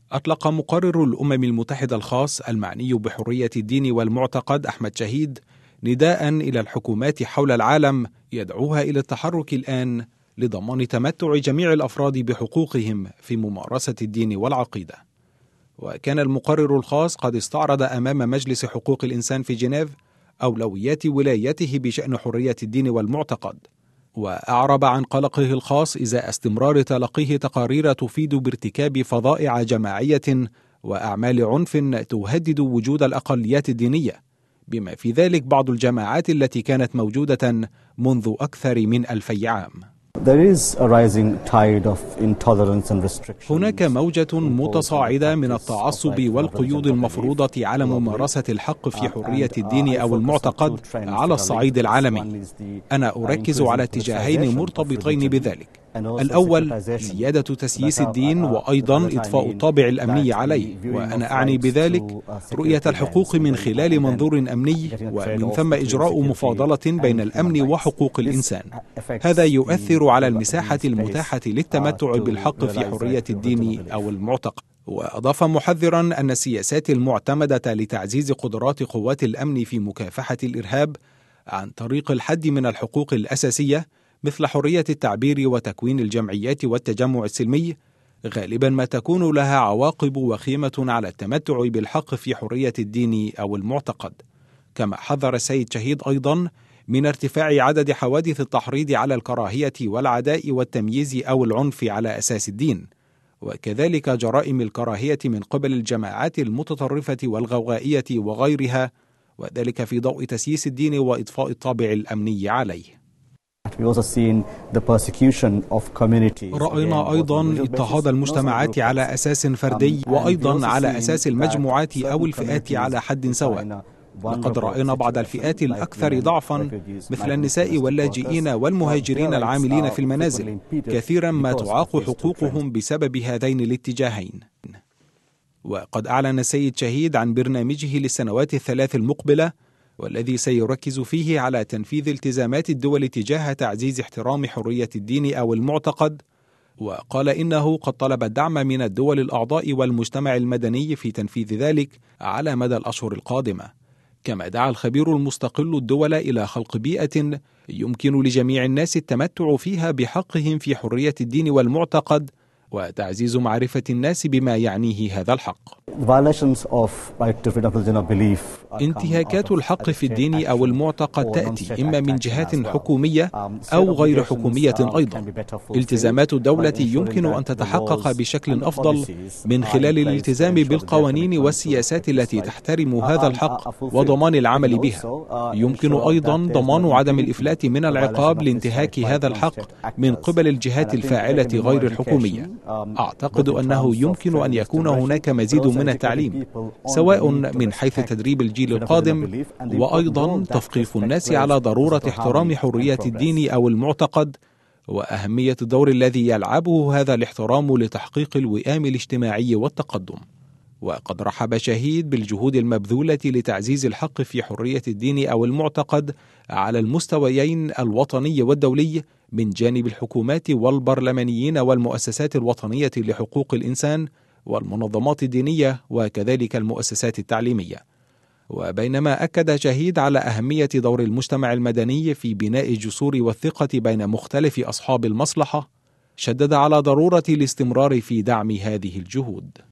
أطلق مقرر الأمم المتحدة الخاص المعني بحرية الدين والمعتقد أحمد شهيد نداء إلى الحكومات حول العالم يدعوها إلى التحرك الآن لضمان تمتع جميع الأفراد بحقوقهم في ممارسة الدين والعقيدة. وكان المقرر الخاص قد استعرض أمام مجلس حقوق الإنسان في جنيف أولويات ولايته بشأن حرية الدين والمعتقد، وأعرب عن قلقه الخاص إزاء استمرار تلقيه تقارير تفيد بارتكاب فظائع جماعية وأعمال عنف تهدد وجود الأقليات الدينية، بما في ذلك بعض الجماعات التي كانت موجودة منذ أكثر من 2000 عام. هناك موجة متصاعدة من التعصب والقيود المفروضة على ممارسة الحق في حرية الدين أو المعتقد على الصعيد العالمي. أنا أركز على اتجاهين مرتبطين بذلك: الأول زيادة تسييس الدين وأيضا إضفاء الطابع الأمني عليه، وأنا أعني بذلك رؤية الحقوق من خلال منظور أمني، ومن ثم إجراء مفاضلة بين الأمن وحقوق الإنسان. هذا يؤثر على المساحة المتاحة للتمتع بالحق في حرية الدين أو المعتقد. وأضاف محذرا أن السياسات المعتمدة لتعزيز قدرات قوات الأمن في مكافحة الإرهاب عن طريق الحد من الحقوق الأساسية مثل حرية التعبير وتكوين الجمعيات والتجمع السلمي غالبا ما تكون لها عواقب وخيمة على التمتع بالحق في حرية الدين أو المعتقد. كما حذر السيد شهيد أيضا من ارتفاع عدد حوادث التحريض على الكراهية والعداء والتمييز أو العنف على أساس الدين، وكذلك جرائم الكراهية من قبل الجماعات المتطرفة والغوغائية وغيرها، وذلك في ضوء تسييس الدين وإضفاء الطابع الأمني عليه. رأينا أيضا اضطهاد المجتمعات على أساس فردي وأيضا على أساس المجموعات أو الفئات على حد سواء. لقد رأينا بعض الفئات الأكثر ضعفا مثل النساء واللاجئين والمهاجرين العاملين في المنازل كثيرا ما تعاق حقوقهم بسبب هذين الاتجاهين. وقد أعلن السيد شهيد عن برنامجه للسنوات الثلاث المقبلة، والذي سيركز فيه على تنفيذ التزامات الدول تجاه تعزيز احترام حرية الدين أو المعتقد، وقال إنه قد طلب الدعم من الدول الأعضاء والمجتمع المدني في تنفيذ ذلك على مدى الأشهر القادمة. كما دعا الخبير المستقل الدول إلى خلق بيئة يمكن لجميع الناس التمتع فيها بحقهم في حرية الدين والمعتقد، وتعزيز معرفة الناس بما يعنيه هذا الحق. انتهاكات الحق في الدين أو المعتقد تأتي إما من جهات حكومية أو غير حكومية أيضا. التزامات الدولة يمكن أن تتحقق بشكل أفضل من خلال الالتزام بالقوانين والسياسات التي تحترم هذا الحق وضمان العمل بها. يمكن أيضا ضمان عدم الإفلات من العقاب لانتهاك هذا الحق من قبل الجهات الفاعلة غير الحكومية. أعتقد أنه يمكن أن يكون هناك مزيد من التعليم، سواء من حيث تدريب الجيل القادم وأيضا تثقيف الناس على ضرورة احترام حرية الدين أو المعتقد وأهمية الدور الذي يلعبه هذا الاحترام لتحقيق الوئام الاجتماعي والتقدم. وقد رحب شهيد بالجهود المبذولة لتعزيز الحق في حرية الدين أو المعتقد على المستويين الوطني والدولي من جانب الحكومات والبرلمانيين والمؤسسات الوطنية لحقوق الإنسان والمنظمات الدينية وكذلك المؤسسات التعليمية. وبينما أكد شهيد على أهمية دور المجتمع المدني في بناء الجسور والثقة بين مختلف أصحاب المصلحة، شدد على ضرورة الاستمرار في دعم هذه الجهود.